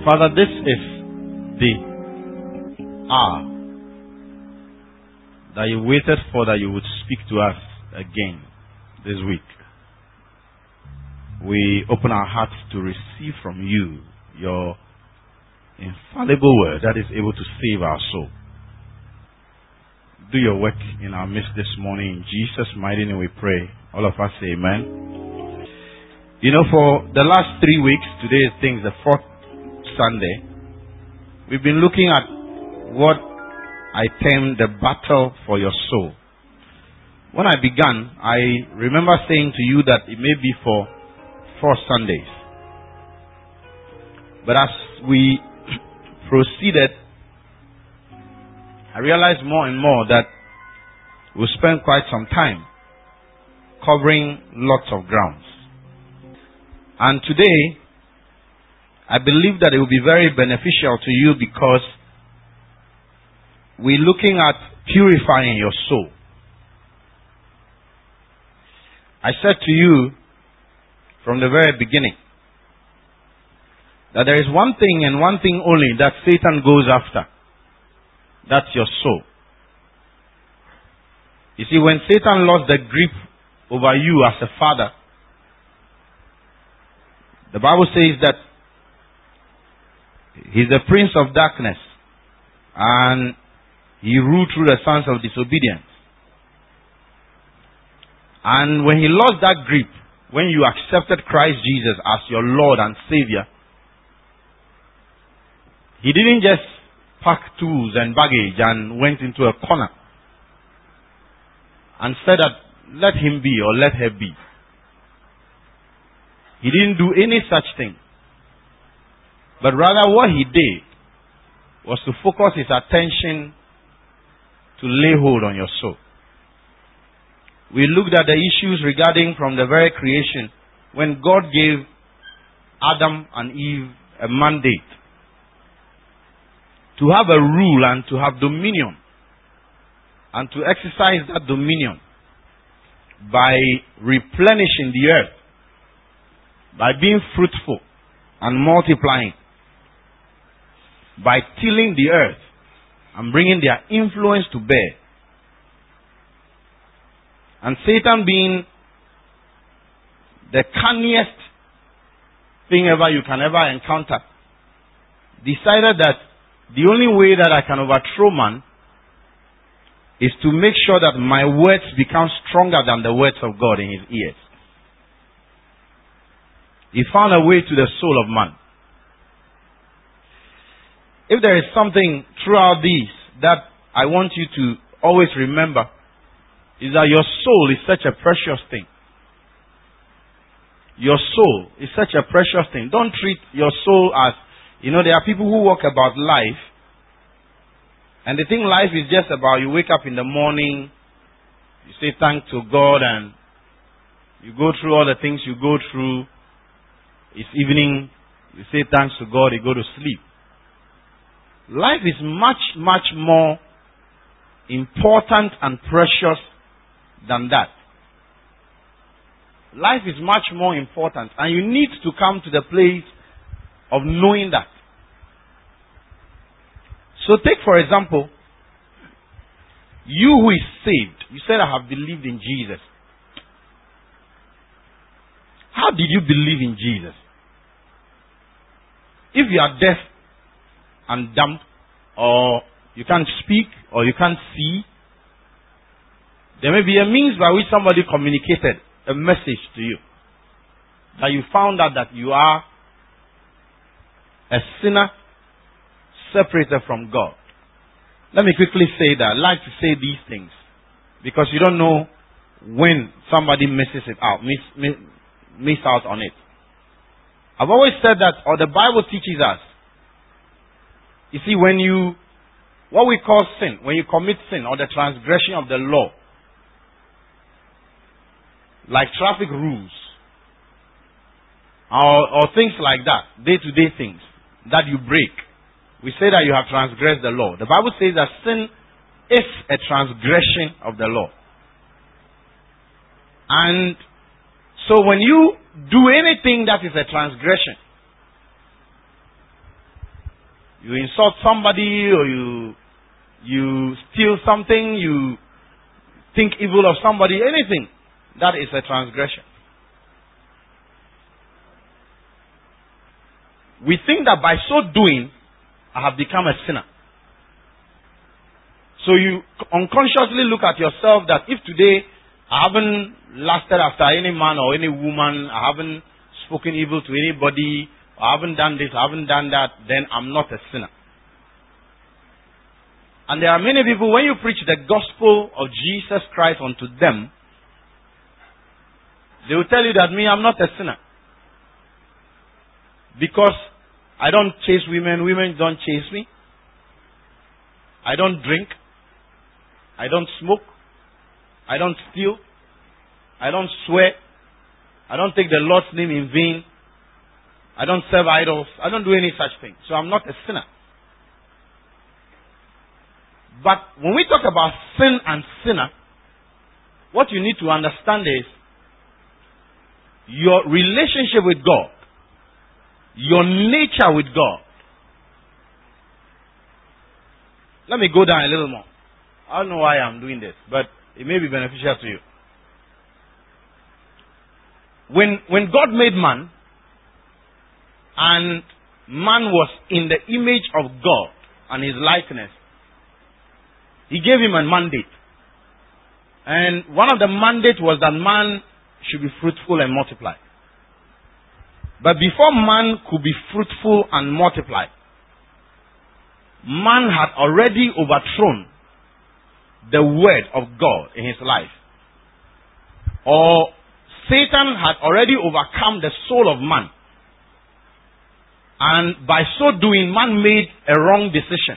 Father, this is the hour that you waited for, that you would speak to us again this week. We open our hearts to receive from you your infallible word that is able to save our soul. Do your work in our midst this morning. In Jesus' mighty name we pray. All of us say amen. You know, for the last 3 weeks, today is the fourth Sunday, we've been looking at what I termed the battle for your soul. When I began, I remember saying to you that it may be for 4 Sundays. But as we proceeded, I realized more and more that we'll spend quite some time covering lots of grounds. And today, I believe that it will be very beneficial to you because we're looking at purifying your soul. I said to you from the very beginning that there is one thing and one thing only that Satan goes after. That's your soul. You see, when Satan lost the grip over you as a father, the Bible says that he's the prince of darkness and he ruled through the sons of disobedience. And when he lost that grip, when you accepted Christ Jesus as your Lord and Savior, he didn't just pack tools and baggage and went into a corner and said that let him be or let her be. He didn't do any such thing. But rather what he did was to focus his attention to lay hold on your soul. We looked at the issues regarding from the very creation when God gave Adam and Eve a mandate to have a rule and to have dominion and to exercise that dominion by replenishing the earth, by being fruitful and multiplying, by tilling the earth and bringing their influence to bear. And Satan, being the canniest thing ever you can ever encounter, decided that the only way that I can overthrow man is to make sure that my words become stronger than the words of God in his ears. He found a way to the soul of man. If there is something throughout these that I want you to always remember, is that your soul is such a precious thing. Your soul is such a precious thing. Don't treat your soul as, there are people who walk about life and they think life is just about you wake up in the morning, you say thanks to God and you go through all the things you go through. It's evening, you say thanks to God, you go to sleep. Life is much, much more important and precious than that. Life is much more important, and you need to come to the place of knowing that. So take for example, you who is saved, you said I have believed in Jesus. How did you believe in Jesus? If you are deaf and dumb, or you can't speak, or you can't see, there may be a means by which somebody communicated a message to you. That you found out that you are a sinner separated from God. Let me quickly say that. I like to say these things because you don't know when somebody misses it out, miss out on it. I've always said that, or the Bible teaches us, you see, what we call sin, when you commit sin or the transgression of the law, like traffic rules, or things like that, day-to-day things that you break, we say that you have transgressed the law. The Bible says that sin is a transgression of the law. And so when you do anything that is a transgression, You insult somebody, or you steal something, you think evil of somebody, anything, that is a transgression. We think that by so doing, I have become a sinner. So you unconsciously look at yourself that if today I haven't lusted after any man or any woman, I haven't spoken evil to anybody, I haven't done this, I haven't done that, then I'm not a sinner. And there are many people, when you preach the gospel of Jesus Christ unto them, they will tell you that me, I'm not a sinner. Because I don't chase women, women don't chase me. I don't drink. I don't smoke. I don't steal. I don't swear. I don't take the Lord's name in vain. I don't serve idols. I don't do any such thing. So I'm not a sinner. But when we talk about sin and sinner, what you need to understand is your relationship with God, your nature with God. Let me go down a little more. I don't know why I'm doing this, but it may be beneficial to you. When God made man, and man was in the image of God and his likeness, he gave him a mandate. And one of the mandates was that man should be fruitful and multiply. But before man could be fruitful and multiply, man had already overthrown the word of God in his life. Or Satan had already overcome the soul of man. And by so doing, man made a wrong decision.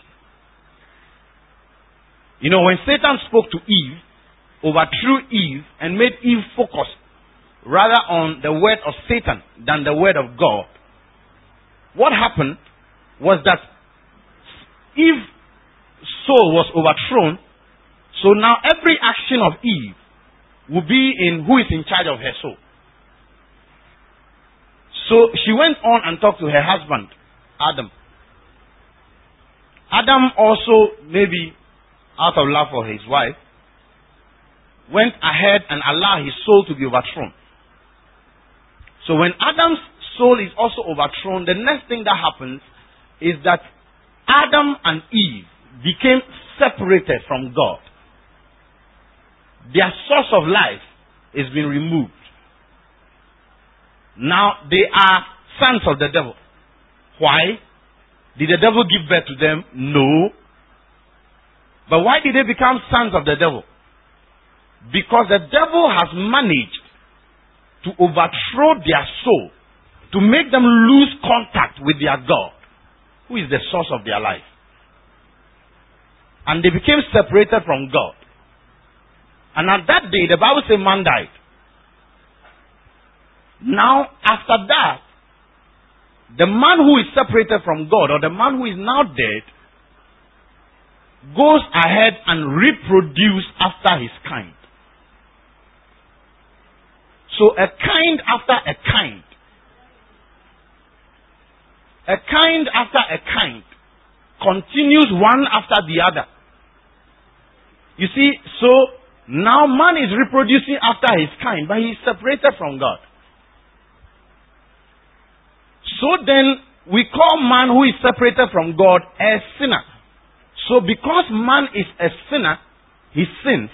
You know, when Satan spoke to Eve, overthrew Eve and made Eve focus rather on the word of Satan than the word of God, what happened was that Eve's soul was overthrown. So now every action of Eve will be in who is in charge of her soul. So she went on and talked to her husband, Adam. Adam also, maybe out of love for his wife, went ahead and allowed his soul to be overthrown. So when Adam's soul is also overthrown, the next thing that happens is that Adam and Eve became separated from God. Their source of life is being removed. Now they are sons of the devil. Why? Did the devil give birth to them? No. But why did they become sons of the devil? Because the devil has managed to overthrow their soul, to make them lose contact with their God, who is the source of their life. And they became separated from God. And at that day, the Bible says man died. Now, after that, the man who is separated from God, or the man who is now dead, goes ahead and reproduces after his kind. So a kind after a kind. A kind after a kind continues one after the other. You see, so now man is reproducing after his kind, but he is separated from God. So then, we call man who is separated from God a sinner. So because man is a sinner, he sins.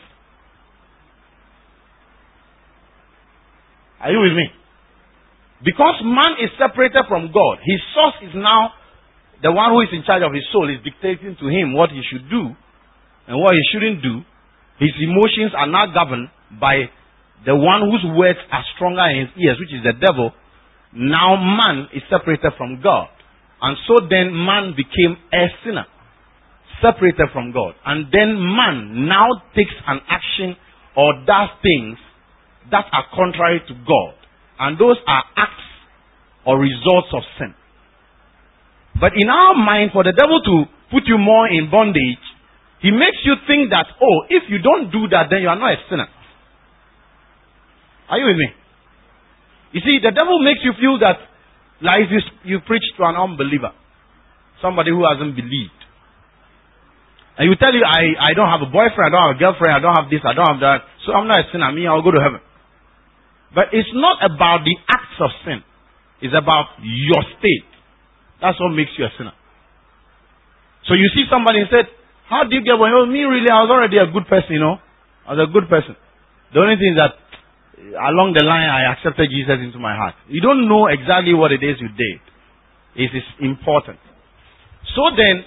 Are you with me? Because man is separated from God, his source is now the one who is in charge of his soul, is dictating to him what he should do and what he shouldn't do. His emotions are now governed by the one whose words are stronger in his ears, which is the devil. Now man is separated from God. And so then man became a sinner, separated from God. And then man now takes an action or does things that are contrary to God. And those are acts or results of sin. But in our mind, for the devil to put you more in bondage, he makes you think that, oh, if you don't do that, then you are not a sinner. Are you with me? You see, the devil makes you feel that, like if you preach to an unbeliever, somebody who hasn't believed. And you tell you, I don't have a boyfriend, I don't have a girlfriend, I don't have this, I don't have that, so I'm not a sinner, I'll go to heaven. But it's not about the acts of sin. It's about your state. That's what makes you a sinner. So you see somebody and said, how do you get one? Oh, me really, I was already a good person, I was a good person. The only thing is that along the line, I accepted Jesus into my heart. You don't know exactly what it is you did. It is important. So then,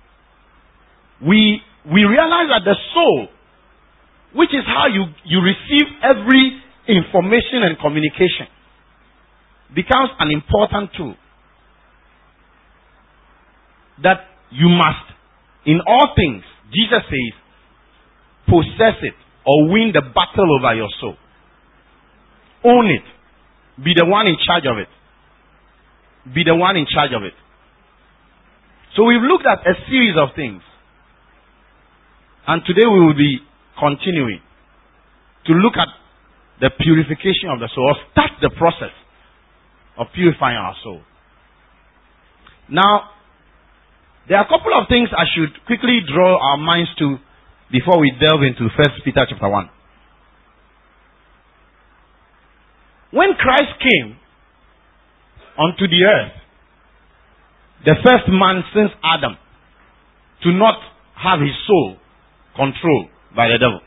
we realize that the soul, which is how you receive every information and communication, becomes an important tool. That you must, in all things, Jesus says, possess it or win the battle over your soul. Own it. Be the one in charge of it. Be the one in charge of it. So we've looked at a series of things. And today we will be continuing to look at the purification of the soul, or start the process of purifying our soul. Now, there are a couple of things I should quickly draw our minds to before we delve into 1 Peter chapter 1. When Christ came onto the earth, the first man since Adam to not have his soul controlled by the devil.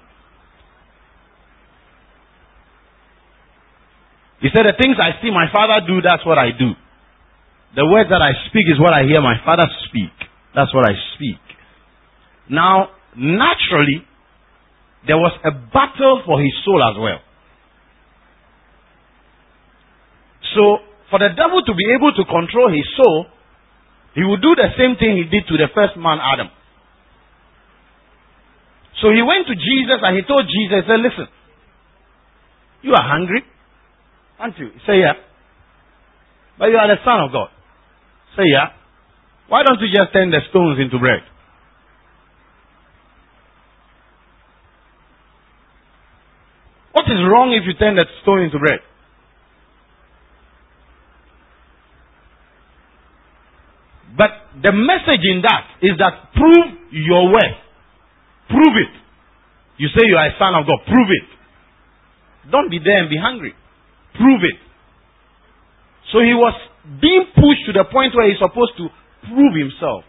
He said, the things I see my Father do, that's what I do. The words that I speak is what I hear my Father speak. That's what I speak. Now, naturally, there was a battle for his soul as well. So, for the devil to be able to control his soul, he would do the same thing he did to the first man, Adam. So he went to Jesus and he told Jesus, he said, listen, you are hungry, aren't you? He said, yeah. But you are the Son of God. Say, yeah. Why don't you just turn the stones into bread? What is wrong if you turn that stone into bread? But the message in that is that prove your worth. Prove it. You say you are a son of God. Prove it. Don't be there and be hungry. Prove it. So he was being pushed to the point where he's supposed to prove himself.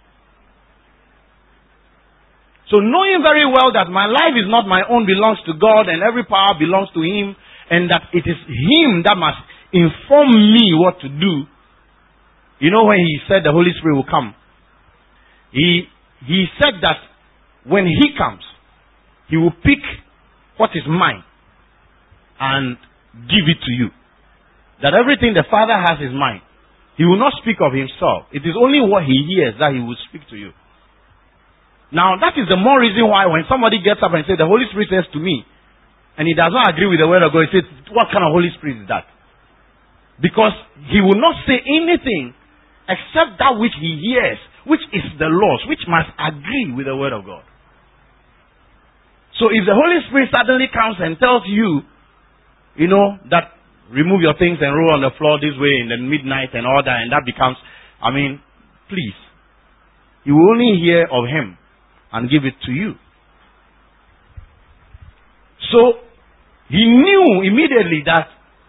So knowing very well that my life is not my own, belongs to God, and every power belongs to him, and that it is him that must inform me what to do. You know, when he said the Holy Spirit will come, he said that when he comes, he will pick what is mine and give it to you. That everything the Father has is mine. He will not speak of himself. It is only what he hears that he will speak to you. Now, that is the more reason why when somebody gets up and says, the Holy Spirit says to me, and he does not agree with the word of God, he says, what kind of Holy Spirit is that? Because he will not say anything except that which he hears, which is the laws, which must agree with the word of God. So if the Holy Spirit suddenly comes and tells you, that remove your things and roll on the floor this way in the midnight and all that, and that becomes, please. You will only hear of him and give it to you. So, he knew immediately that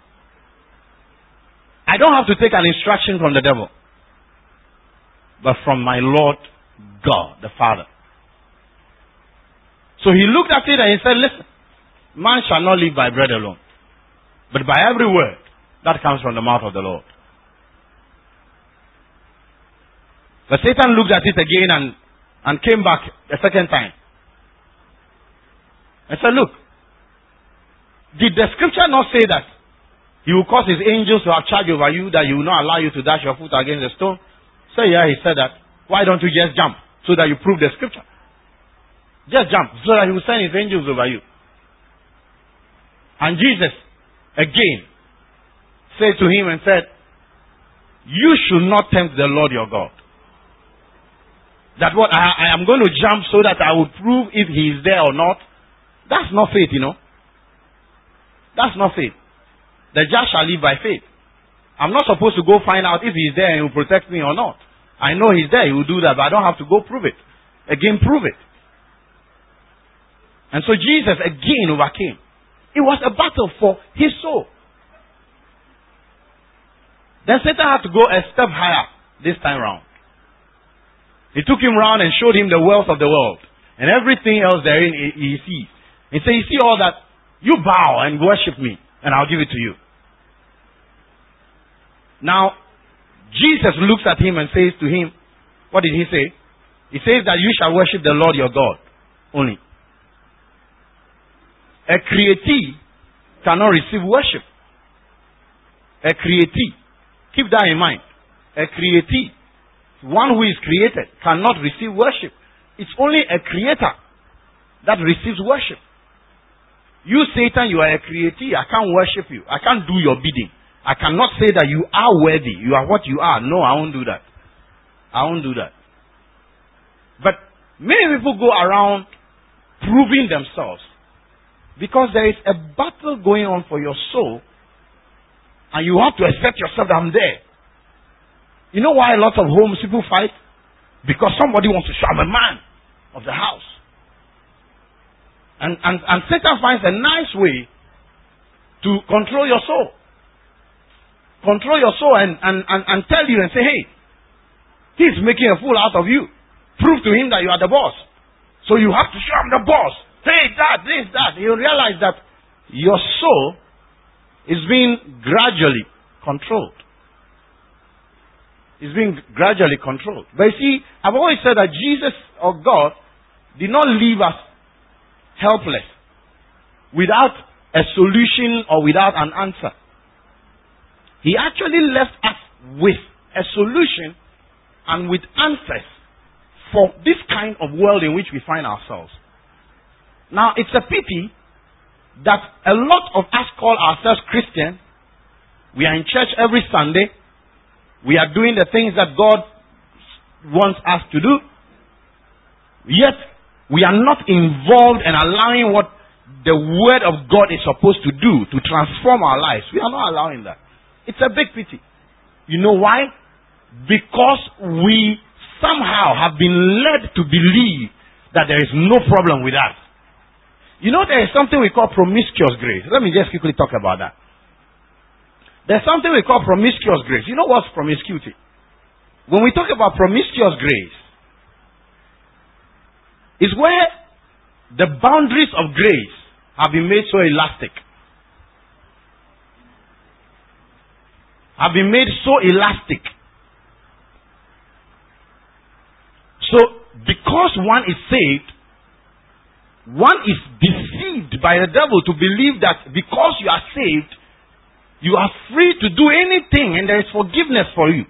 I don't have to take an instruction from the devil, but from my Lord God, the Father. So he looked at it and he said, listen, man shall not live by bread alone, but by every word that comes from the mouth of the Lord. But Satan looked at it again and came back a second time. And said, look, did the scripture not say that he will cause his angels to have charge over you, that he will not allow you to dash your foot against a stone? Say, yeah, he said that. Why don't you just jump so that you prove the scripture? Just jump so that he will send his angels over you. And Jesus, again, said to him and said, you should not tempt the Lord your God. That what I am going to jump so that I will prove if he is there or not. That's not faith, That's not faith. The just shall live by faith. I'm not supposed to go find out if he is there and he will protect me or not. I know he's there, he will do that, but I don't have to go prove it. Again, prove it. And so Jesus again overcame. It was a battle for his soul. Then Satan had to go a step higher this time round. He took him round and showed him the wealth of the world. And everything else therein he sees. He said, you see all that? You bow and worship me, and I'll give it to you. Now, Jesus looks at him and says to him, what did he say? He says that you shall worship the Lord your God only. A createe cannot receive worship. A createe. Keep that in mind. A createe, one who is created, cannot receive worship. It's only a creator that receives worship. You, Satan, you are a createe. I can't worship you. I can't do your bidding. I cannot say that you are worthy. You are what you are. No, I won't do that. I won't do that. But many people go around proving themselves because there is a battle going on for your soul, and you have to accept yourself that I'm there. You know why a lot of homes people fight? Because somebody wants to show I'm a man of the house. And Satan finds a nice way to control your soul. Control your soul and tell you and say, hey, he's making a fool out of you. Prove to him that you are the boss. So you have to show him the boss. Hey, that, this, that. You realize that your soul is being gradually controlled. It's being gradually controlled. But you see, I've always said that Jesus or God did not leave us helpless without a solution or without an answer. He actually left us with a solution and with answers for this kind of world in which we find ourselves. Now, it's a pity that a lot of us call ourselves Christian. We are in church every Sunday. We are doing the things that God wants us to do. Yet, we are not involved in allowing what the Word of God is supposed to do to transform our lives. We are not allowing that. It's a big pity. You know why? Because we somehow have been led to believe that there is no problem with us. You know, there is something we call promiscuous grace. Let me just quickly talk about that. There's something we call promiscuous grace. You know what's promiscuity? When we talk about promiscuous grace, it's where the boundaries of grace have been made so elastic. Have been made so elastic. So, because one is saved, one is deceived by the devil to believe that because you are saved, you are free to do anything and there is forgiveness for you.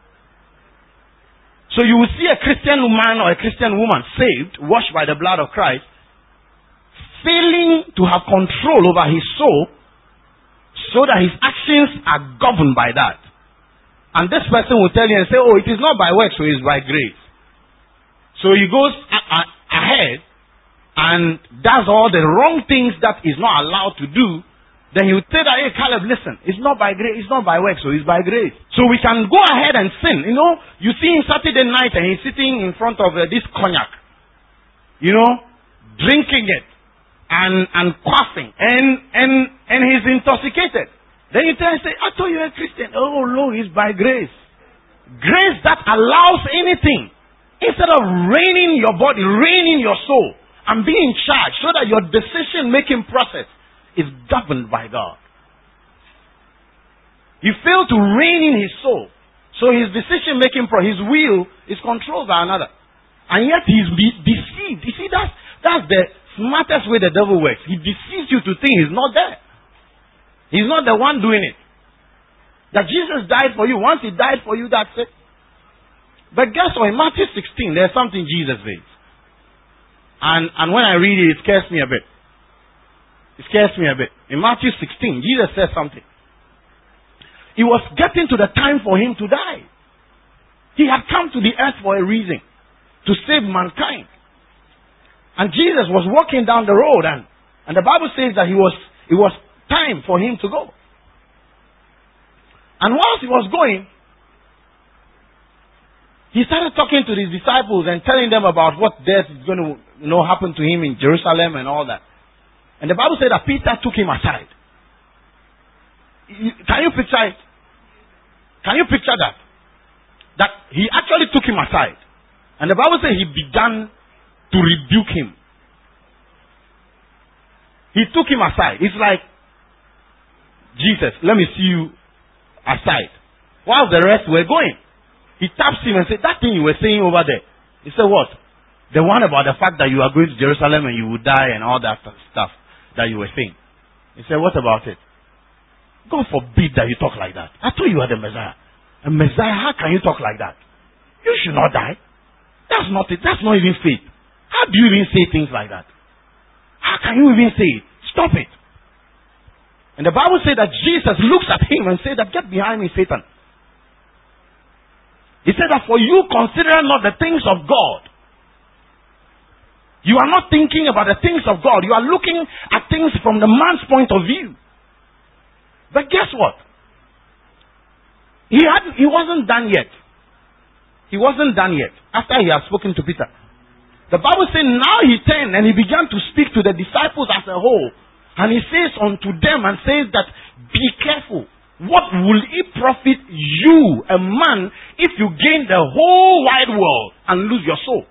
So you will see a Christian man or a Christian woman saved, washed by the blood of Christ, failing to have control over his soul so that his actions are governed by that. And this person will tell you and say, oh, it is not by works, so it is by grace. So he goes ahead and does all the wrong things that is not allowed to do. Then he would say that, hey, Caleb, listen, it's not by grace, it's not by works, so it's by grace. So we can go ahead and sin. You know, you see him Saturday night and he's sitting in front of this cognac, you know, drinking it and quaffing, and he's intoxicated. Then you tell him, say, I thought you were a Christian. Oh, no, it's by grace. Grace that allows anything. Instead of reigning your body, reigning your soul, and being in charge so that your decision-making process is governed by God. He failed to reign in his soul. So his decision-making process, his will, is controlled by another. And yet he's deceived. You see, that's the smartest way the devil works. He deceives you to think he's not there. He's not the one doing it. That Jesus died for you. Once he died for you, that's it. But guess what? In Matthew 16, there's something Jesus says. And when I read it, it scares me a bit. It scares me a bit. In Matthew 16, Jesus says something. It was getting to the time for him to die. He had come to the earth for a reason. To save mankind. And Jesus was walking down the road and the Bible says that it was time for him to go. And whilst he was going, he he started talking to his disciples and telling them about what death is going to happen to him in Jerusalem and all that. And the Bible said that Peter took him aside. Can you picture it? Can you picture that? That he actually took him aside. And the Bible says he began to rebuke him. He took him aside. It's like, Jesus, let me see you aside. While the rest were going. He taps him and said, that thing you were saying over there. He said, what? The one about the fact that you are going to Jerusalem and you will die and all that stuff that you were saying. He said, what about it? God forbid that you talk like that. I thought you were the Messiah. A Messiah, how can you talk like that? You should not die. That's not it. That's not even faith. How do you even say things like that? How can you even say it? Stop it. And the Bible said that Jesus looks at him and said that, get behind me, Satan. He said that for you consider not the things of God. You are not thinking about the things of God. You are looking at things from the man's point of view. But guess what? He wasn't done yet. He wasn't done yet. After he had spoken to Peter. The Bible says now he turned and he began to speak to the disciples as a whole. And he says unto them and says that, be careful. What will it profit you, a man, if you gain the whole wide world and lose your soul?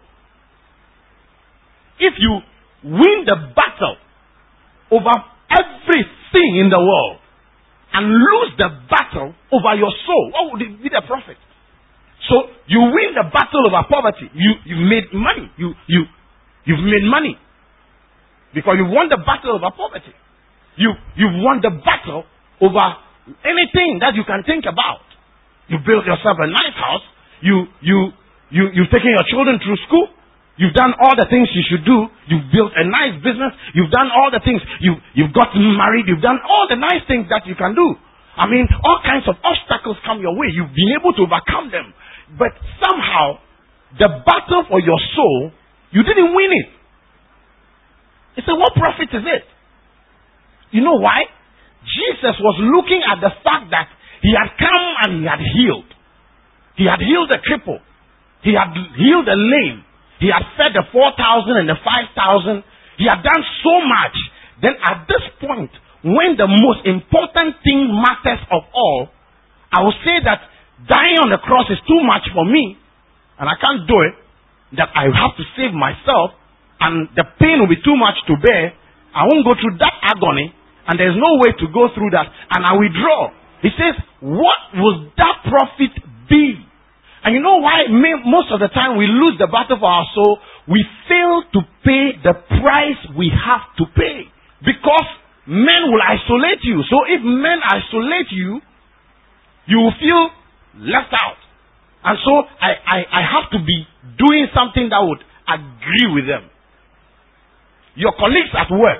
If you win the battle over everything in the world and lose the battle over your soul, what would it be the profit? So you win the battle over poverty. You've made money. You've made money. Because you won the battle over poverty. You've won the battle over anything that you can think about. You built yourself a nice house. You've taken your children through school. You've done all the things you should do. You've built a nice business. You've done all the things. You've gotten married. You've done all the nice things that you can do. I mean, all kinds of obstacles come your way. You've been able to overcome them. But somehow, the battle for your soul, you didn't win it. He said, what profit is it? You know why? Jesus was looking at the fact that he had come and he had healed. He had healed the cripple. He had healed the lame. He had fed the 4,000 and the 5,000. He had done so much. Then at this point, when the most important thing matters of all, I will say that dying on the cross is too much for me, and I can't do it, that I have to save myself, and the pain will be too much to bear. I won't go through that agony, and there's no way to go through that, and I withdraw. He says, what will that profit be? And you know why most of the time we lose the battle for our soul? We fail to pay the price we have to pay. Because men will isolate you. So if men isolate you, you will feel left out. And so I have to be doing something that would agree with them. Your colleagues at work,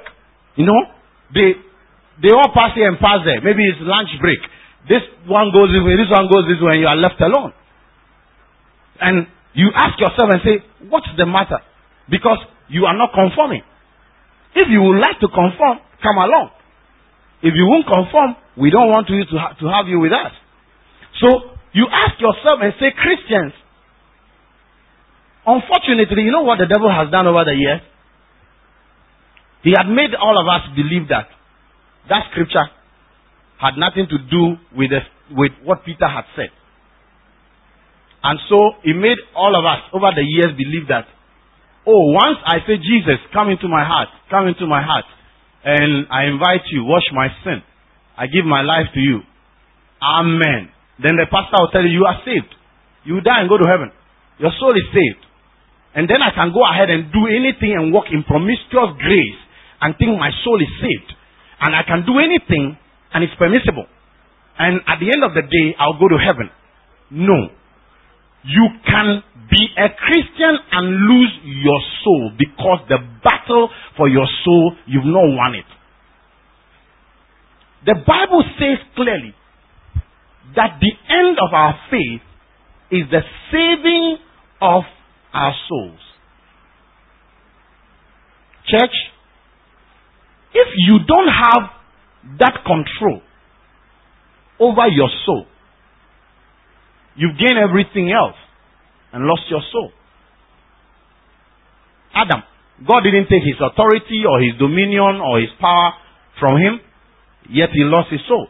they all pass here and pass there. Maybe it's lunch break. This one goes this way, this one goes this way, and you are left alone. And you ask yourself and say, what's the matter? Because you are not conforming. If you would like to conform, come along. If you won't conform, we don't want you to have you with us. So you ask yourself and say, Christians, unfortunately, you know what the devil has done over the years? He had made all of us believe that scripture had nothing to do with what Peter had said. And so he made all of us over the years believe that, once I say, Jesus, come into my heart, and I invite you, wash my sin, I give my life to you. Amen. Then the pastor will tell you, you are saved. You die and go to heaven. Your soul is saved. And then I can go ahead and do anything and walk in promiscuous grace and think my soul is saved. And I can do anything and it's permissible. And at the end of the day, I'll go to heaven. No. You can be a Christian and lose your soul because the battle for your soul, you've not won it. The Bible says clearly that the end of our faith is the saving of our souls. Church, if you don't have that control over your soul, you gain everything else. and lost your soul. Adam, God didn't take his authority or his dominion or his power from him, yet he lost his soul.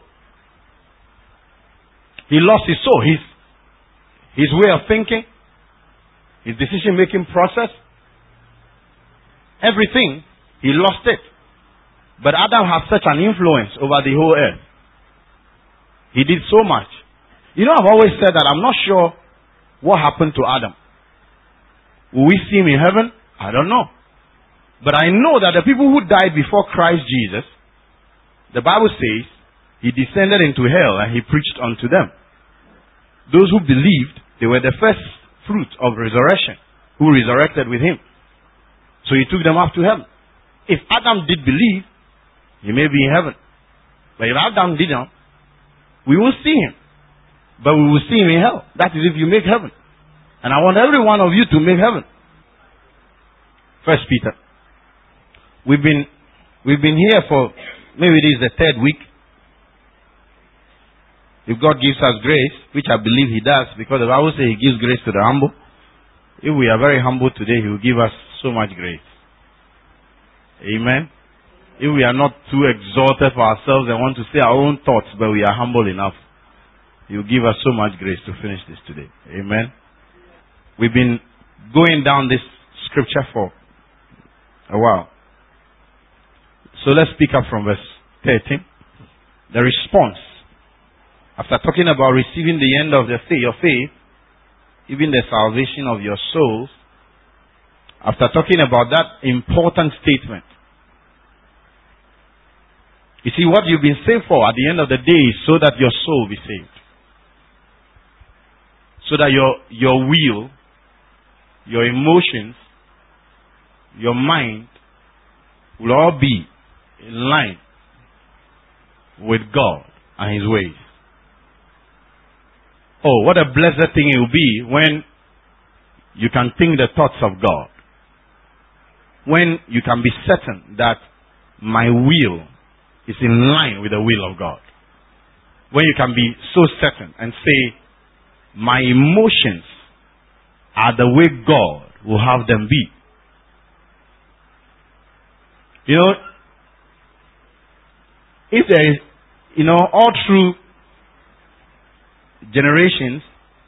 He lost his soul, his way of thinking, his decision-making process, everything, he lost it. But Adam had such an influence over the whole earth. He did so much. You know, I've always said that I'm not sure what happened to Adam. Will we see him in heaven? I don't know. But I know that the people who died before Christ Jesus, the Bible says, he descended into hell and he preached unto them. Those who believed, they were the first fruit of resurrection, who resurrected with him. So he took them up to heaven. If Adam did believe, he may be in heaven. But if Adam didn't, we won't see him. But we will see him in hell. That is if you make heaven. And I want every one of you to make heaven. First Peter. We've been here for, maybe this is the third week. If God gives us grace, which I believe he does, because the Bible says he gives grace to the humble. If we are very humble today, he will give us so much grace. Amen. If we are not too exalted for ourselves and want to say our own thoughts, but we are humble enough, he will give us so much grace to finish this today. Amen. We've been going down this scripture for a while. So let's pick up from verse 13. The response. After talking about receiving the end of your faith, even the salvation of your souls, after talking about that important statement, you see, what you've been saved for at the end of the day is so that your soul be saved. So that your will, your emotions, your mind will all be in line with God and his ways. Oh, what a blessed thing it will be when you can think the thoughts of God. When you can be certain that my will is in line with the will of God. When you can be so certain and say, my emotions are the way God will have them be. You know, if there is, all through generations,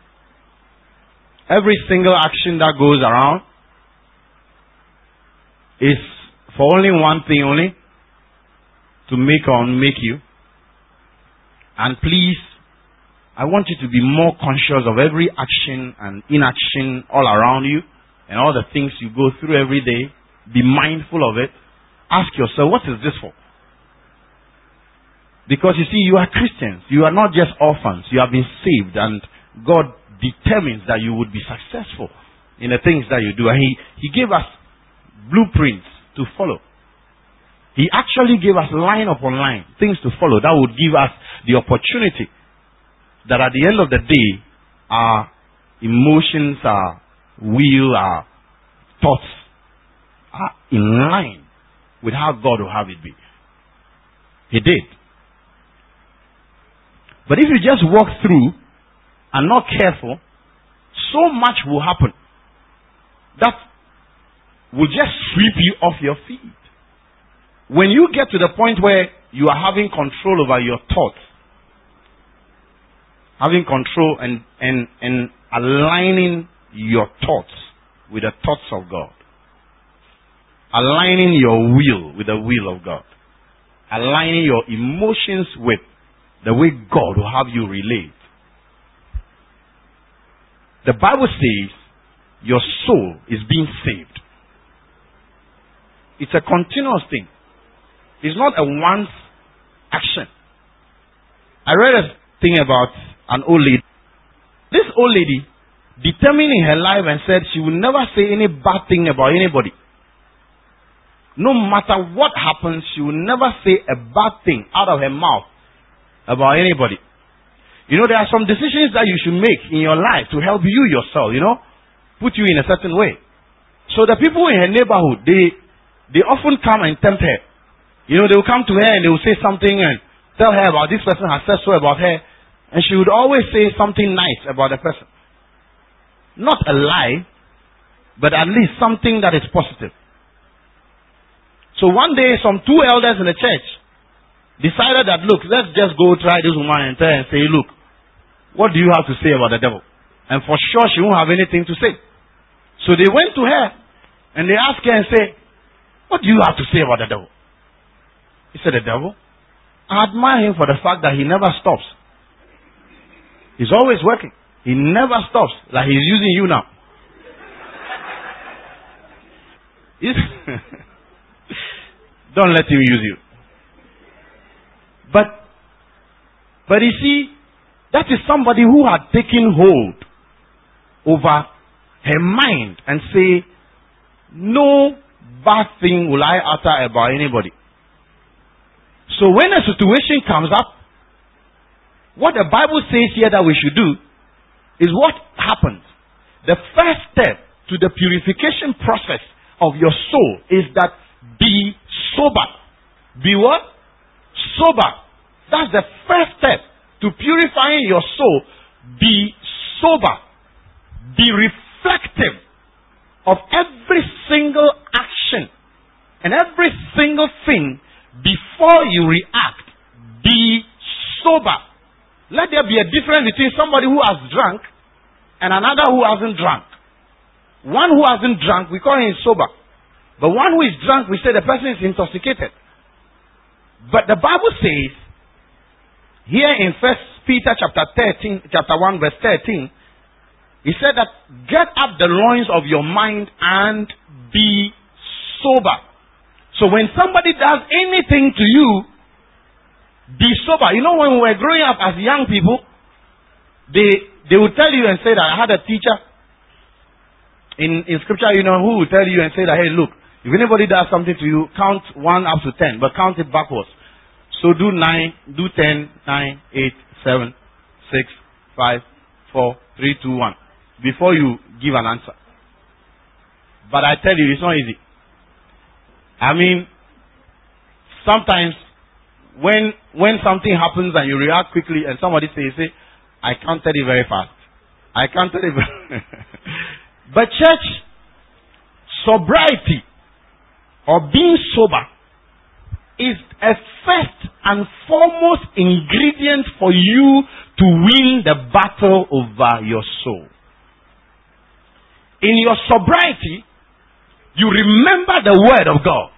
every single action that goes around is for only one thing only, to make or unmake you. And please, I want you to be more conscious of every action and inaction all around you and all the things you go through every day. Be mindful of it. Ask yourself, what is this for? Because you see, you are Christians. You are not just orphans. You have been saved, and God determines that you would be successful in the things that you do. And He gave us blueprints to follow. He actually gave us line upon line things to follow that would give us the opportunity that at the end of the day, our emotions, our will, our thoughts are in line with how God will have it be. He did. But if you just walk through and not careful, so much will happen that will just sweep you off your feet. When you get to the point where you are having control over your thoughts, having control and aligning your thoughts with the thoughts of God, aligning your will with the will of God, aligning your emotions with the way God will have you relate. The Bible says your soul is being saved. It's a continuous thing. It's not a once action. I read a thing about an old lady. This old lady determined in her life and said she will never say any bad thing about anybody. No matter what happens, she will never say a bad thing out of her mouth about anybody. You know, there are some decisions that you should make in your life to help you yourself, put you in a certain way. So the people in her neighborhood, they often come and tempt her. They will come to her and they will say something and tell her about this person has said so about her. And she would always say something nice about the person. Not a lie, but at least something that is positive. So one day, some two elders in the church decided that, look, let's just go try this woman and tell her and say, look, what do you have to say about the devil? And for sure, she won't have anything to say. So they went to her and they asked her and said, what do you have to say about the devil? He said, the devil? I admire him for the fact that he never stops. He's always working. He never stops. Like he's using you now. Don't let him use you. But you see, that is somebody who had taken hold over her mind and say, no bad thing will I utter about anybody. So when a situation comes up, what the Bible says here that we should do is what happens. The first step to the purification process of your soul is that be sober. Be what? Sober. That's the first step to purifying your soul. Be sober. Be reflective of every single action and every single thing before you react. Be sober. Let there be a difference between somebody who has drunk and another who hasn't drunk. One who hasn't drunk, we call him sober. But one who is drunk, we say the person is intoxicated. But the Bible says, here in 1 Peter chapter 1 verse 13, he said that get up the loins of your mind and be sober. So when somebody does anything to you, be sober. You know, when we were growing up as young people, they would tell you and say that, I had a teacher in scripture, you know, who would tell you and say that, hey, look, if anybody does something to you, count 1 up to 10, but count it backwards. So do 9, do 10, 9, 8, 7, 6, 5, 4, 3, 2, 1. Before you give an answer. But I tell you, it's not easy. I mean, sometimes when something happens and you react quickly and somebody say, I counted it very fast. I counted it very But church, sobriety or being sober is a first and foremost ingredient for you to win the battle over your soul. In your sobriety, you remember the word of God.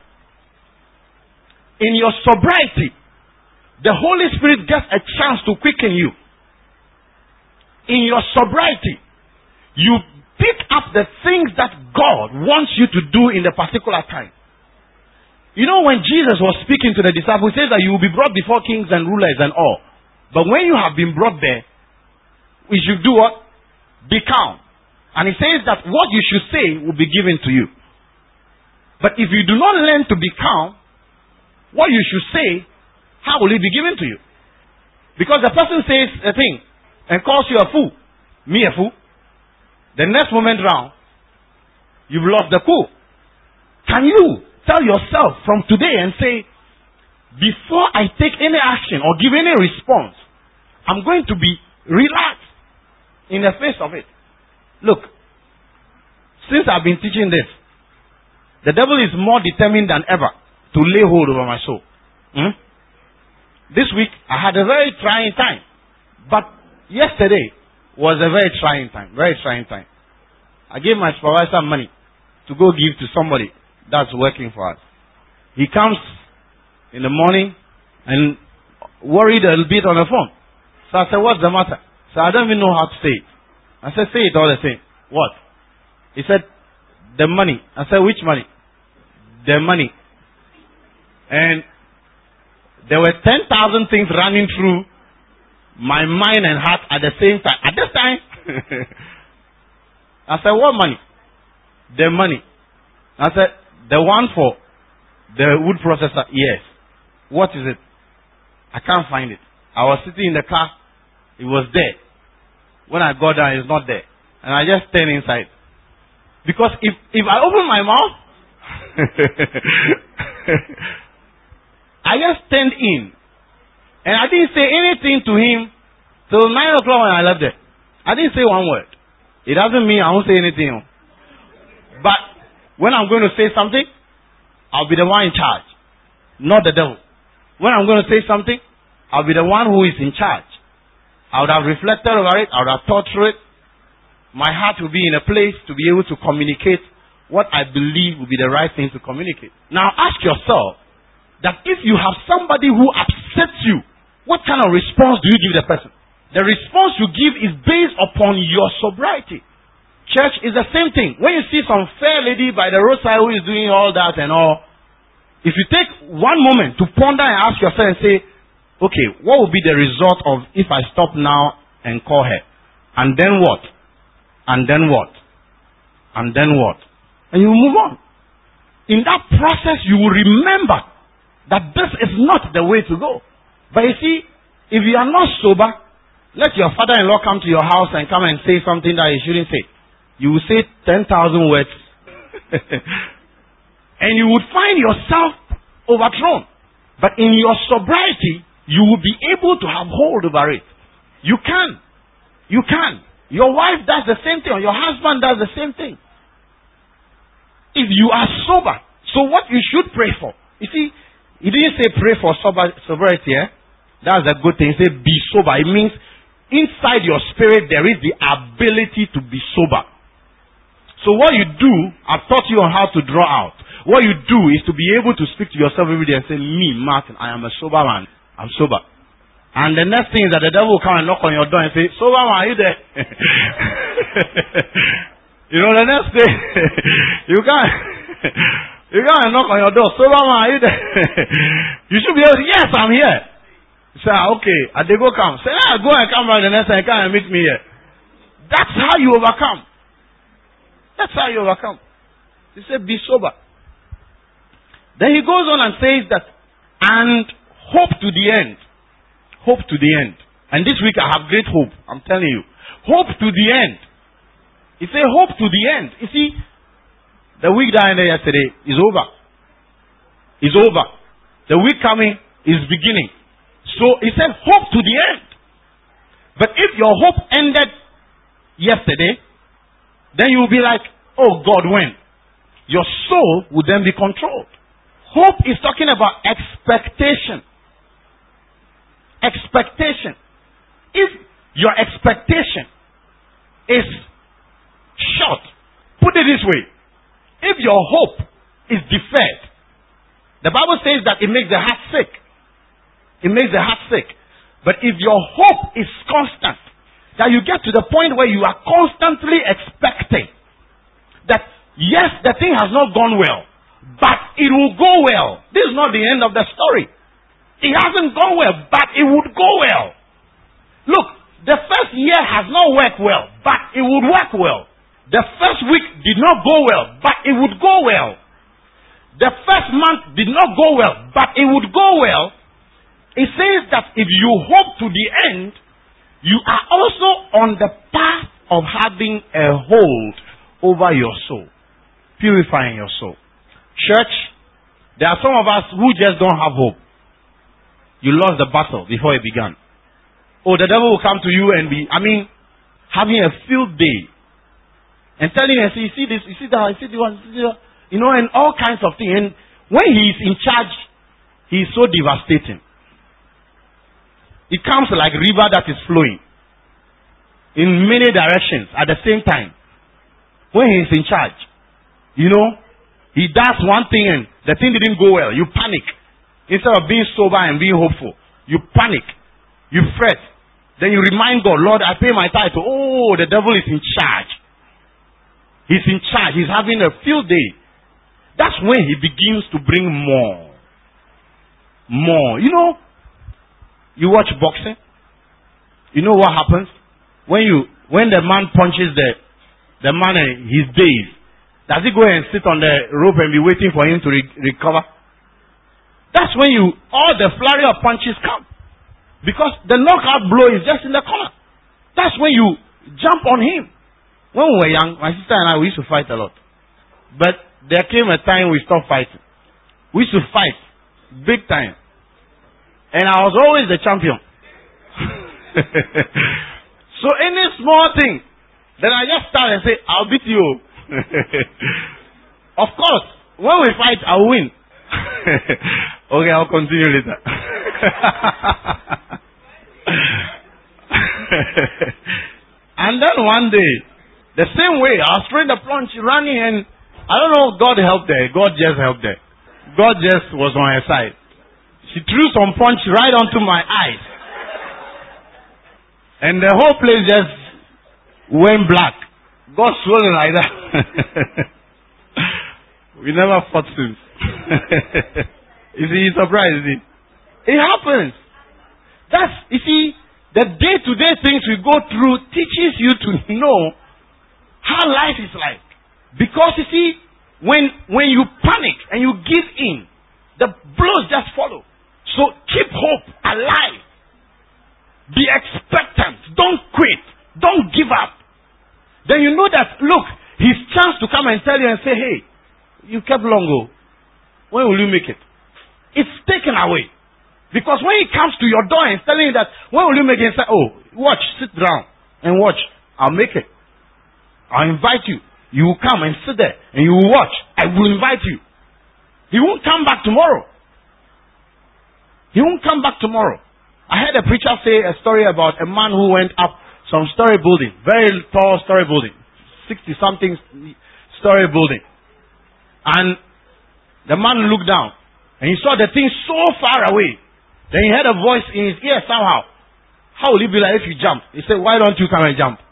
In your sobriety, the Holy Spirit gets a chance to quicken you. In your sobriety, you pick up the things that God wants you to do in the particular time. You know, when Jesus was speaking to the disciples, he says that you will be brought before kings and rulers and all. But when you have been brought there, we should do what? Be calm. And he says that what you should say will be given to you. But if you do not learn to be calm, what you should say, how will it be given to you? Because the person says a thing and calls you a fool. Me a fool. The next moment round, you've lost the cool. Can you tell yourself from today and say, before I take any action or give any response, I'm going to be relaxed in the face of it. Look, since I've been teaching this, the devil is more determined than ever to lay hold over my soul. This week, I had a very trying time. But yesterday was a very trying time. Very trying time. I gave my supervisor money to go give to somebody that's working for us. He comes in the morning and worried a bit on the phone. So I said, what's the matter? So I don't even know how to say it. I said, say it all the same. What? He said, the money. I said, which money? The money. And there were 10,000 things running through my mind and heart at the same time. At this time, I said, what money? The money. I said, the one for the wood processor. Yes. What is it? I can't find it. I was sitting in the car. It was there. When I got down, it's not there. And I just turned inside. Because if I open my mouth, I just turned in. And I didn't say anything to him till 9 o'clock when I left there. I didn't say one word. It doesn't mean I won't say anything. But when I'm going to say something, I'll be the one in charge, not the devil. When I'm going to say something, I'll be the one who is in charge. I would have reflected over it. I would have thought through it. My heart will be in a place to be able to communicate what I believe will be the right thing to communicate. Now ask yourself that if you have somebody who upsets you, what kind of response do you give the person? The response you give is based upon your sobriety. Church is the same thing. When you see some fair lady by the roadside who is doing all that and all, if you take one moment to ponder and ask yourself and say, okay, what will be the result of if I stop now and call her? And then what? And then what? And then what? And you move on. In that process, you will remember that this is not the way to go. But you see, if you are not sober, let your father-in-law come to your house and come and say something that he shouldn't say. You will say 10,000 words. And you would find yourself overthrown. But in your sobriety, you will be able to have hold over it. You can. You can. Your wife does the same thing, or your husband does the same thing. If you are sober, so what you should pray for. You see, he didn't say pray for sobriety, eh? That's a good thing. He said be sober. It means inside your spirit there is the ability to be sober. So what you do, I've taught you on how to draw out. What you do is to be able to speak to yourself every day and say, me, Martin, I am a sober man. I'm sober. And the next thing is that the devil will come and knock on your door and say, sober man, are you there? You know, the next day, you can't knock on your door. Sober man, are you there? You should be able to, yes, I'm here. Say, okay, and they go come. Say, go and come back the next time, come and meet me here. That's how you overcome. That's how you overcome. He said, be sober. Then he goes on and says that, and hope to the end. Hope to the end. And this week I have great hope. I'm telling you. Hope to the end. He said, hope to the end. You see, the week that ended yesterday is over. It's over. The week coming is beginning. So he said, hope to the end. But if your hope ended yesterday, then you will be like, oh God, when? Your soul will then be controlled. Hope is talking about expectation. Expectation. If your expectation is short, put it this way. If your hope is deferred, the Bible says that it makes the heart sick. It makes the heart sick. But if your hope is constant, that you get to the point where you are constantly expecting that yes, the thing has not gone well, but it will go well. This is not the end of the story. It hasn't gone well, but it would go well. Look, the first year has not worked well, but it would work well. The first week did not go well, but it would go well. The first month did not go well, but it would go well. It says that if you hope to the end, you are also on the path of having a hold over your soul, purifying your soul. Church, there are some of us who just don't have hope. You lost the battle before it began. Oh, the devil will come to you and be, having a field day and telling you, you see this, you see that, you see the one, you know, and all kinds of things. And when he is in charge, he is so devastating. It comes like a river that is flowing in many directions at the same time. When he is in charge, you know, he does one thing and the thing didn't go well. You panic. Instead of being sober and being hopeful, you panic. You fret. Then you remind God, Lord, I pay my tithe. Oh, the devil is in charge. He's in charge. He's having a field day. That's when he begins to bring more. More. You know, you watch boxing. You know what happens? When the man punches the man in his days, does he go and sit on the rope and be waiting for him to recover? That's when all the flurry of punches come. Because the knockout blow is just in the corner. That's when you jump on him. When we were young, my sister and I, we used to fight a lot. But there came a time we stopped fighting. We used to fight big time. And I was always the champion. So any small thing, Then I just start and say, I'll beat you. Of course, when we fight, I'll win. Okay, I'll continue later. And then one day, the same way, I was throwing the punch, running, and I don't know, God helped her. God just helped her. God just was on her side. She threw some punch right onto my eyes. And the whole place just went black. Got swollen like that. We never fought since. You see, you're surprised, you see? It happens. You see, the day-to-day things we go through teaches you to know how life is like. Because you see, when you panic and you give in, the blows just follow. So keep hope alive. Be expectant. Don't quit. Don't give up. Then you know that, look, his chance to come and tell you and say, hey, you kept long ago. When will you make it? It's taken away. Because when he comes to your door and is telling you that, when will you make it? Say, oh, watch, sit down and watch. I'll make it. I'll invite you. You will come and sit there and you will watch. I will invite you. He won't come back tomorrow. He won't come back tomorrow. I heard a preacher say a story about a man who went up some story building, very tall story building, 60-something story building. And the man looked down and he saw the thing so far away. Then he heard a voice in his ear somehow. How will it be like if you jump? He said, why don't you come and jump?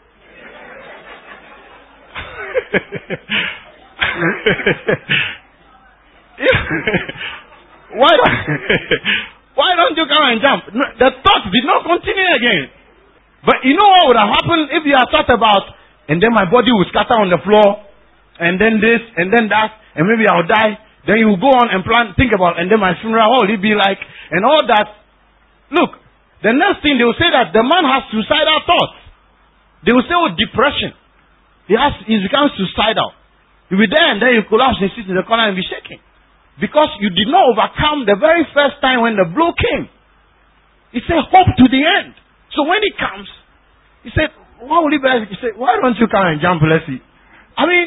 Why don't you come and jump? No, the thought did not continue again. But you know what would have happened if you had thought about, and then my body would scatter on the floor, and then this, and then that, and maybe I'll die. Then you go on and think about, and then my funeral, what will it be like? And all that. Look, the next thing they will say that the man has suicidal thoughts. They will say, oh, depression. He becomes suicidal. You'll be there and then you collapse and sit in the corner and be shaking. Because you did not overcome the very first time when the blow came. He said, hope to the end. So when he comes, he said, what will he be like? He said, why don't you come and jump, let's see. I mean,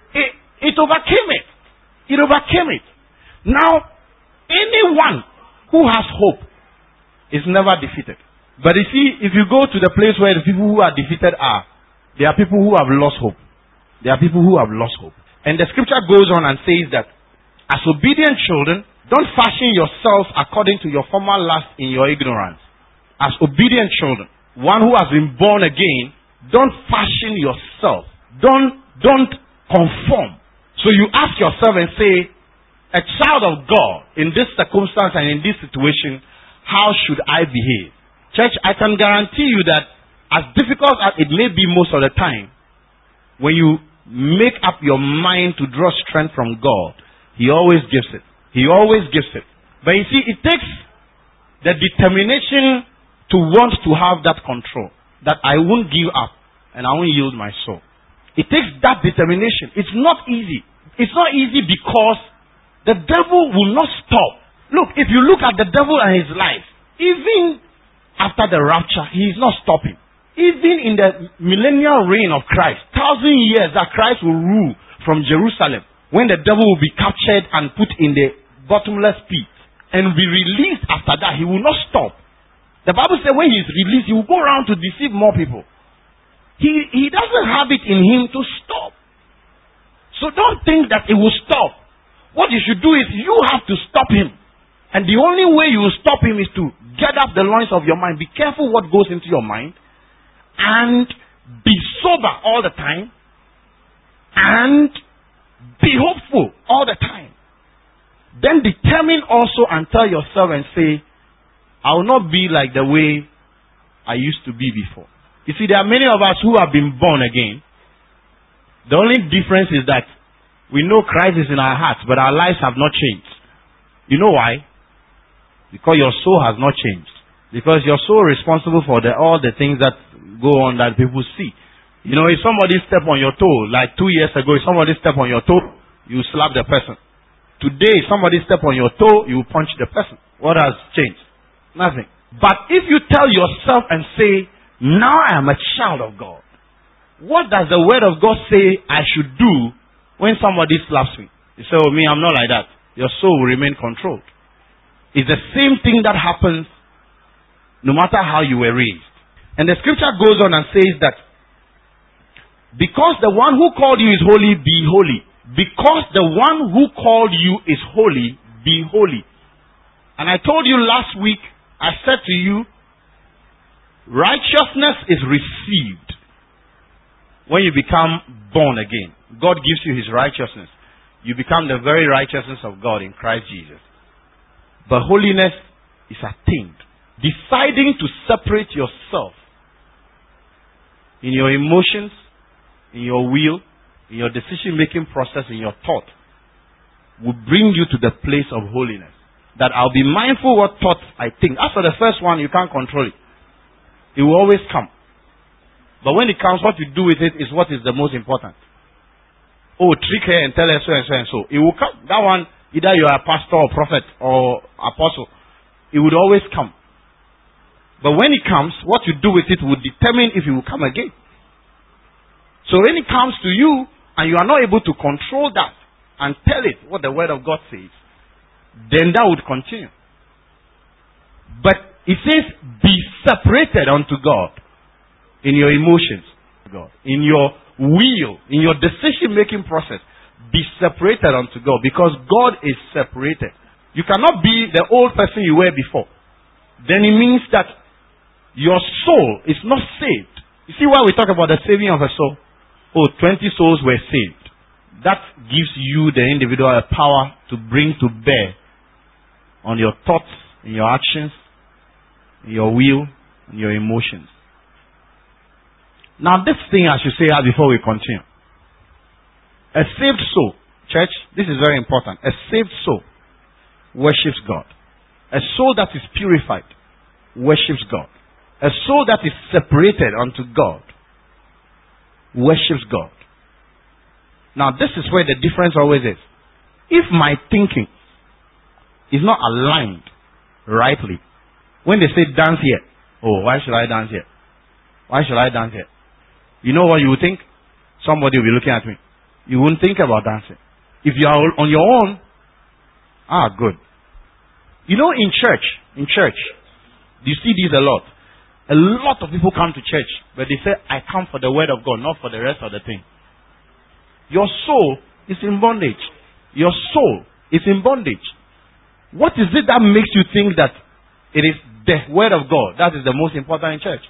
it overcame it. It overcame it. Now, anyone who has hope is never defeated. But you see, if you go to the place where the people who are defeated are, there are people who have lost hope. There are people who have lost hope. And the scripture goes on and says that, as obedient children, don't fashion yourselves according to your former lust in your ignorance. As obedient children, one who has been born again, don't fashion yourself. Don't conform. So you ask yourself and say, a child of God, in this circumstance and in this situation, how should I behave? Church, I can guarantee you that as difficult as it may be most of the time, when you make up your mind to draw strength from God, He always gives it. He always gives it. But you see, it takes the determination to want to have that control. That I won't give up and I won't yield my soul. It takes that determination. It's not easy. It's not easy because the devil will not stop. Look, if you look at the devil and his life, even after the rapture, he is not stopping. Even in the millennial reign of Christ, 1,000 years that Christ will rule from Jerusalem, when the devil will be captured and put in the bottomless pit and be released after that, he will not stop. The Bible says when he is released, he will go around to deceive more people. He doesn't have it in him to stop. So don't think that it will stop. What you should do is you have to stop him. And the only way you will stop him is to get up the loins of your mind. Be careful what goes into your mind. And be sober all the time. And be hopeful all the time. Then determine also and tell yourself and say, I will not be like the way I used to be before. You see, there are many of us who have been born again. The only difference is that we know Christ is in our hearts, but our lives have not changed. You know why? Because your soul has not changed. Because your soul is responsible for all the things that go on that people see. You know, if somebody step on your toe, like 2 years ago, if somebody step on your toe, you slap the person. Today, if somebody step on your toe, you punch the person. What has changed? Nothing. But if you tell yourself and say, now I am a child of God. what does the word of God say I should do when somebody slaps me? You say, oh, me, I'm not like that. Your soul will remain controlled. It's the same thing that happens no matter how you were raised. And the scripture goes on and says that because the one who called you is holy, be holy. Because the one who called you is holy, be holy. And I told you last week, I said to you, righteousness is received when you become born again. God gives you His righteousness. You become the very righteousness of God in Christ Jesus. But holiness is attained. Deciding to separate yourself in your emotions, in your will, in your decision-making process, in your thought, will bring you to the place of holiness. That I'll be mindful what thoughts I think. As for the first one, you can't control it. It will always come. But when it comes, what you do with it is what is the most important. Oh, trick her and tell her so and so and so. It will come. That one, either you are a pastor or prophet or apostle, it would always come. But when it comes, what you do with it will determine if it will come again. So when it comes to you, and you are not able to control that, and tell it what the word of God says, then that would continue. But it says, be separated unto God in your emotions, God, in your will, in your decision-making process. Be separated unto God, because God is separated. You cannot be the old person you were before. Then it means that your soul is not saved. You see why we talk about the saving of a soul? Oh, 20 souls were saved. That gives you, the individual, a power to bring to bear on your thoughts, in your actions, in your will, in your emotions. Now, this thing I should say before we continue. A saved soul, church, this is very important. A saved soul worships God. A soul that is purified worships God. A soul that is separated unto God worships God. Now, this is where the difference always is. If my thinking is not aligned rightly, when they say dance here, oh, why should I dance here? Why should I dance here? You know what you would think? Somebody will be looking at me. You wouldn't think about dancing. If you are on your own, good. You know, in church, you see this a lot. A lot of people come to church, but they say, I come for the word of God, not for the rest of the thing. Your soul is in bondage. Your soul is in bondage. What is it that makes you think that it is the word of God that is the most important in church?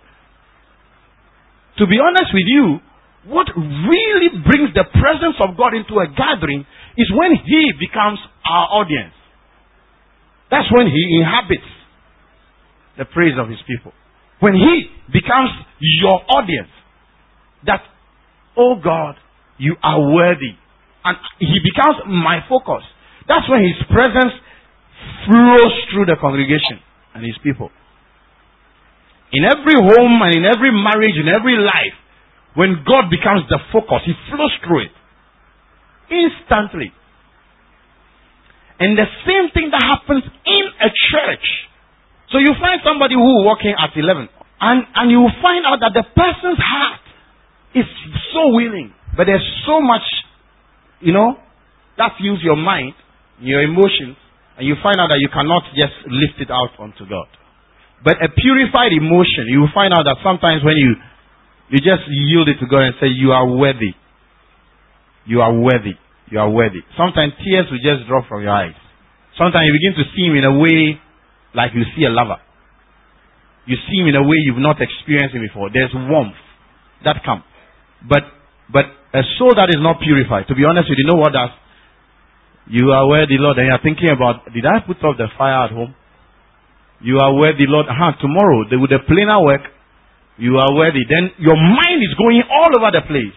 To be honest with you, what really brings the presence of God into a gathering is when He becomes our audience. That's when He inhabits the praise of His people. When He becomes your audience, that, oh God, you are worthy. And He becomes my focus. That's when His presence flows through the congregation and His people. In every home and in every marriage, in every life, when God becomes the focus, He flows through it. Instantly. And the same thing that happens in a church. So you find somebody who will walk in at 11 and you will find out that the person's heart is so willing, but there's so much, that fills your mind, your emotions, and you find out that you cannot just lift it out onto God. But a purified emotion, you will find out that sometimes when you just yield it to God and say, you are worthy. You are worthy. You are worthy. Sometimes tears will just drop from your eyes. Sometimes you begin to see Him in a way like you see a lover. You see Him in a way you've not experienced Him before. There's warmth that comes. But a soul that is not purified, to be honest with you, know what does? You are worthy, Lord, and you're thinking about, did I put off the fire at home? You are worthy, Lord. Tomorrow, with the plainer work, you are worthy. Then your mind is going all over the place.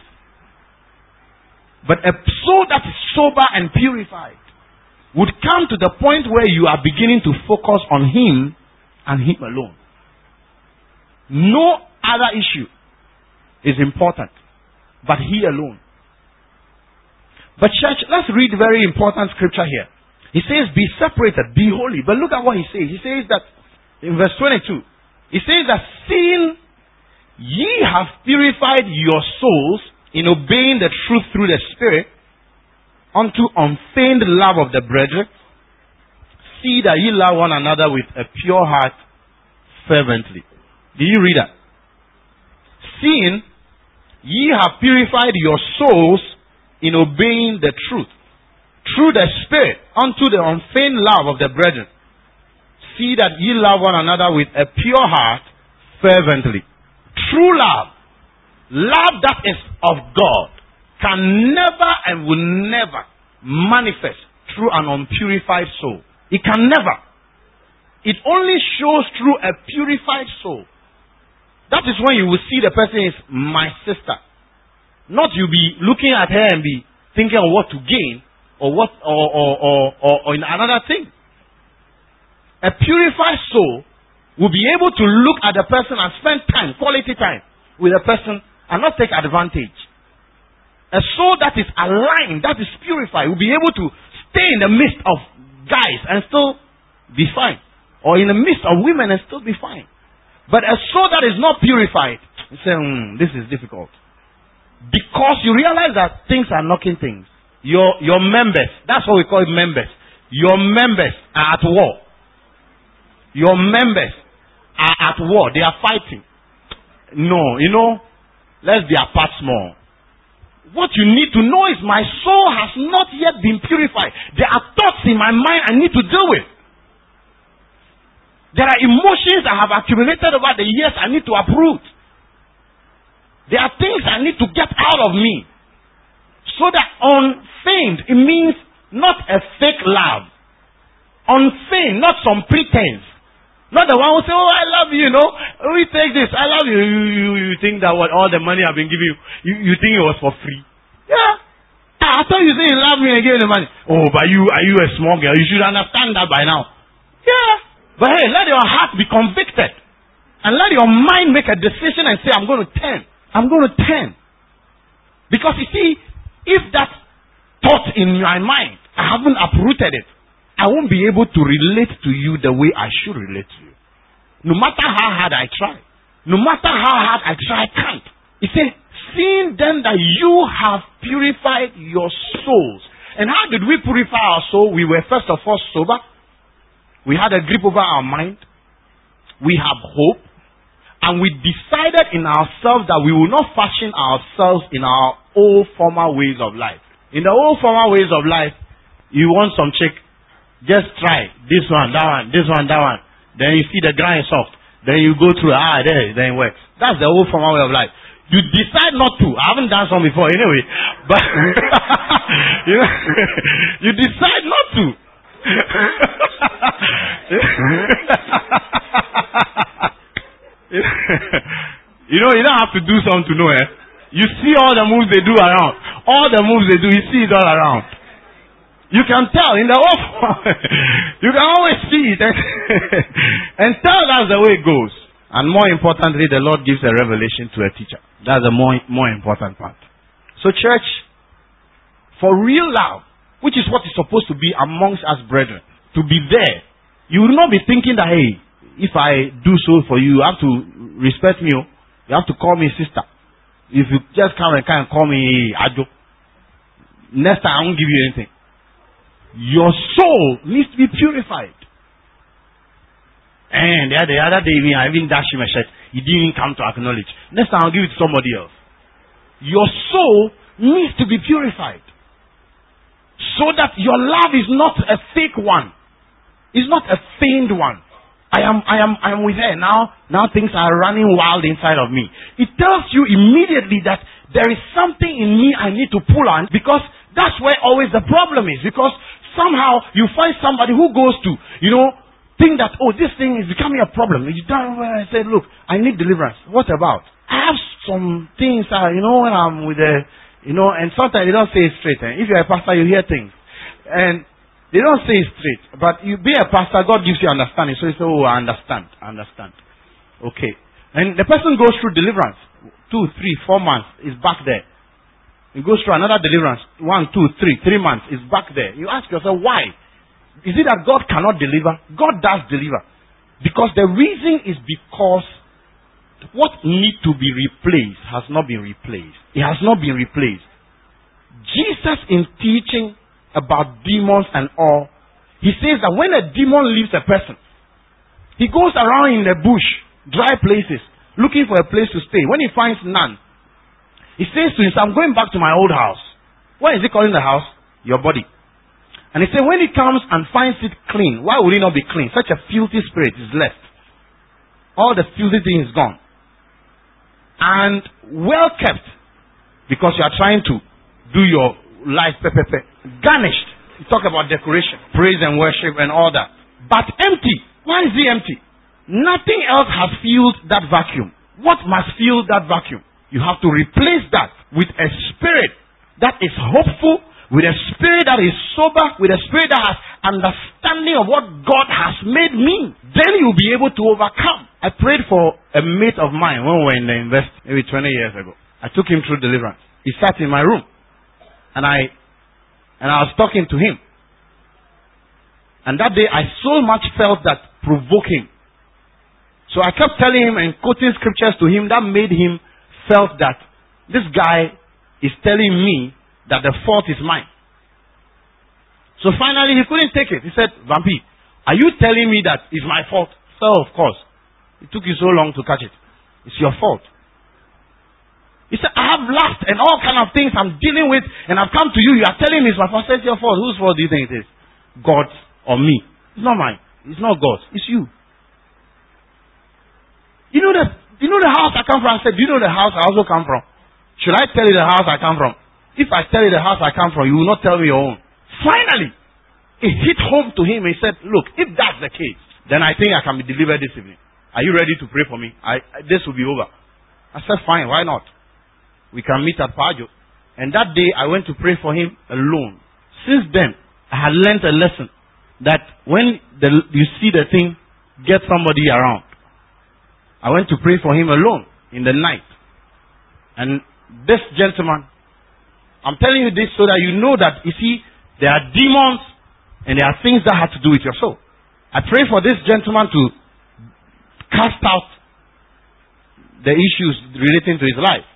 But a soul that is sober and purified would come to the point where you are beginning to focus on Him and Him alone. No other issue is important, but He alone. But church, let's read very important scripture here. He says, be separated, be holy. But look at what He says. He says that, in verse 22, He says that seeing Ye have purified your souls in obeying the truth through the Spirit unto unfeigned love of the brethren. See that ye love one another with a pure heart fervently. Did you read that? Seeing ye have purified your souls in obeying the truth through the Spirit unto the unfeigned love of the brethren. See that ye love one another with a pure heart fervently. True love, love that is of God, can never and will never manifest through an unpurified soul. It can never. It only shows through a purified soul. That is when you will see the person is my sister. Not you be looking at her and be thinking of what to gain or what or in another thing. A purified soul will be able to look at the person and spend time, quality time with the person and not take advantage. A soul that is aligned, that is purified, will be able to stay in the midst of guys and still be fine. Or in the midst of women and still be fine. But a soul that is not purified, you say, this is difficult. Because you realize that things are knocking things. Your members, that's what we call it, members. Your members are at war. Your members are at war. They are fighting. No, let's be apart small. What you need to know is my soul has not yet been purified. There are thoughts in my mind I need to deal with. There are emotions I have accumulated over the years I need to uproot. There are things I need to get out of me. So that unfeigned, it means not a fake love. Unfeigned, not some pretense. Not the one who say, I love you, We take this, I love you. You think that what all the money I've been giving you think it was for free. Yeah. I thought you say you love me and gave the money. Oh, but are you a small girl? You should understand that by now. Yeah. But hey, let your heart be convicted. And let your mind make a decision and say, I'm going to turn. I'm going to turn. Because you see, if that thought in my mind, I haven't uprooted it, I won't be able to relate to you the way I should relate to you. No matter how hard I try. No matter how hard I try, I can't. He said, seeing then that you have purified your souls. And how did we purify our soul? We were first of all sober. We had a grip over our mind. We have hope. And we decided in ourselves that we will not fashion ourselves in our old former ways of life. In the old former ways of life, you want some chick, just try this one, that one, this one, that one. Then you see the ground is soft. Then you go through, there, then it works. That's the old former way of life. You decide not to. I haven't done some before anyway. But you decide not to. You don't have to do something to know it. You see all the moves they do around. All the moves they do, you see it all around. You can tell in the off. You can always see it and tell that's the way it goes. And more importantly, the Lord gives a revelation to a teacher. That's the more important part. So church, for real love, which is what is supposed to be amongst us brethren, to be there, you will not be thinking that, hey, if I do so for you, you have to respect me. You have to call me sister. If you just come and call me Ajo, next time I won't give you anything. Your soul needs to be purified. And the other day, I even dashed him a shirt. He didn't even come to acknowledge. Next time I'll give it to somebody else. Your soul needs to be purified. So that your love is not a fake one. It's not a feigned one. I am with her now. Now things are running wild inside of me. It tells you immediately that there is something in me I need to pull on, because that's where always the problem is. Because somehow you find somebody who goes to, think that, this thing is becoming a problem. You don't say, look, I need deliverance. What about? I have some things, when I'm with and sometimes they don't say it straight. If you're a pastor, you hear things. And they don't say it straight. But you be a pastor, God gives you understanding. So you say, I understand. Okay. And the person goes through deliverance. 2, 3, 4 months is back there. He goes through another deliverance. 1, 2, 3 months is back there. You ask yourself, why? Is it that God cannot deliver? God does deliver. Because the reason is because what needs to be replaced has not been replaced. It has not been replaced. Jesus, in teaching about demons and all, he says that when a demon leaves a person, he goes around in the bush, dry places, looking for a place to stay. When he finds none, he says to himself, I'm going back to my old house. What is he calling the house? Your body. And he said, when he comes and finds it clean, why would it not be clean? Such a filthy spirit is left. All the filthy thing is gone. And well kept, because you are trying to do your life garnished. You talk about decoration, praise and worship and all that. But empty. Why is he empty? Nothing else has filled that vacuum. What must fill that vacuum? You have to replace that with a spirit that is hopeful, with a spirit that is sober, with a spirit that has understanding of what God has made me. Then you'll be able to overcome. I prayed for a mate of mine when we were in the university, maybe 20 years ago. I took him through deliverance. He sat in my room. And I was talking to him. And that day I so much felt that provoke him. So I kept telling him and quoting scriptures to him that made him felt that this guy is telling me that the fault is mine. So finally he couldn't take it. He said, Vampi, are you telling me that it's my fault? So of course. It took you so long to catch it. It's your fault. He said, I have laughed and all kind of things I'm dealing with, and I've come to you. You are telling me it's my fault. It's your fault. Whose fault do you think it is? God's or me? It's not mine. It's not God's. It's you. You know the house I come from? I said, do you know the house I also come from? Should I tell you the house I come from? If I tell you the house I come from, you will not tell me your own. Finally, it hit home to him. He said, look, if that's the case, then I think I can be delivered this evening. Are you ready to pray for me? This will be over. I said, fine, why not? We can meet at Pajo. And that day, I went to pray for him alone. Since then, I had learned a lesson that when you see the thing, get somebody around. I went to pray for him alone in the night. And this gentleman, I'm telling you this so that you know that, you see, there are demons and there are things that have to do with your soul. I pray for this gentleman to cast out the issues relating to his life.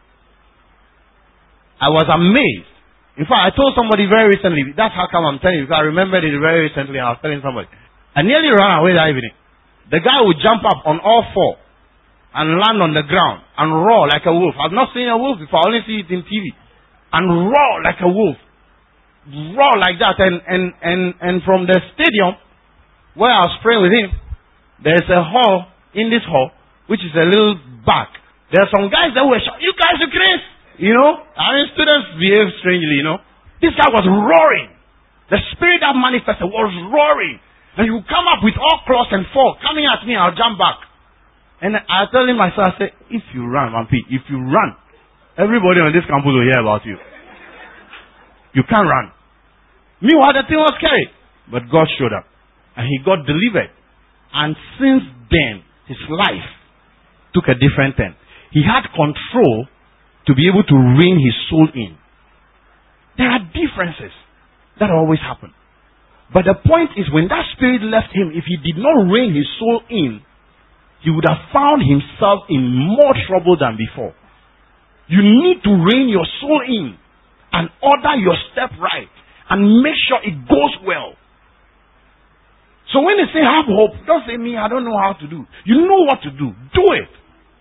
I was amazed. In fact, I told somebody very recently, that's how come I'm telling you, because I remembered it very recently, I was telling somebody. I nearly ran away that evening. The guy would jump up on all four and land on the ground and roar like a wolf. I've not seen a wolf before, I only see it in TV. And roar like a wolf. Roar like that. And from the stadium where I was praying with him, there's a hall, in this hall, which is a little back. There are some guys that were shouting, you guys are crazy. You know, I mean, students behave strangely, you know. This guy was roaring. The spirit that manifested was roaring. And he would come up with all claws and fall. Coming at me, I'll jump back. And I tell him myself, I say, if you run, Vampi, if you run, everybody on this campus will hear about you. You can't run. Meanwhile, the thing was scary. But God showed up. And he got delivered. And since then, his life took a different turn. He had control to be able to rein his soul in. There are differences that always happen. But the point is, when that spirit left him, if he did not rein his soul in, he would have found himself in more trouble than before. You need to rein your soul in and order your step right and make sure it goes well. So when they say have hope, don't say me, I don't know how to do. You know what to do. Do it.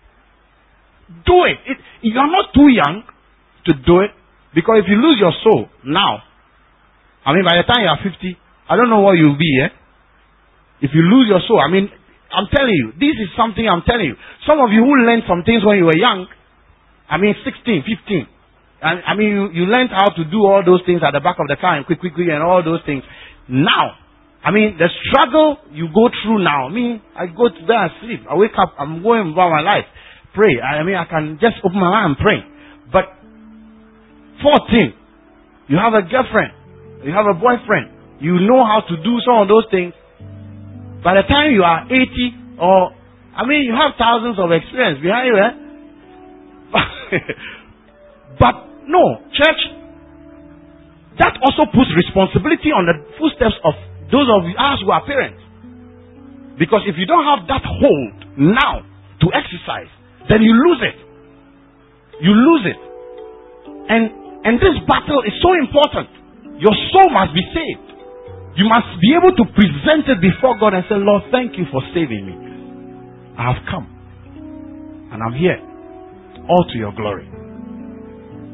Do it. You are not too young to do it, because if you lose your soul now, I mean by the time you are 50, I don't know what you'll be, eh? If you lose your soul, I mean, I'm telling you, this is something I'm telling you. Some of you who learned some things when you were young, I mean 16, 15. And I mean, you learned how to do all those things at the back of the car and quickly and all those things. Now, I mean, the struggle you go through now, I go to bed and sleep. I wake up, I'm going about my life. Pray. I can just open my mind and pray. But 14, you have a girlfriend, you have a boyfriend, you know how to do some of those things. By the time you are 80, or, you have thousands of experience behind you, eh? But no, church, that also puts responsibility on the footsteps of those of us who are parents. Because if you don't have that hold now to to exercise, then you lose it. You lose it. And this battle is so important. Your soul must be saved. You must be able to present it before God and say, Lord, thank you for saving me. I have come. And I'm here. All to your glory.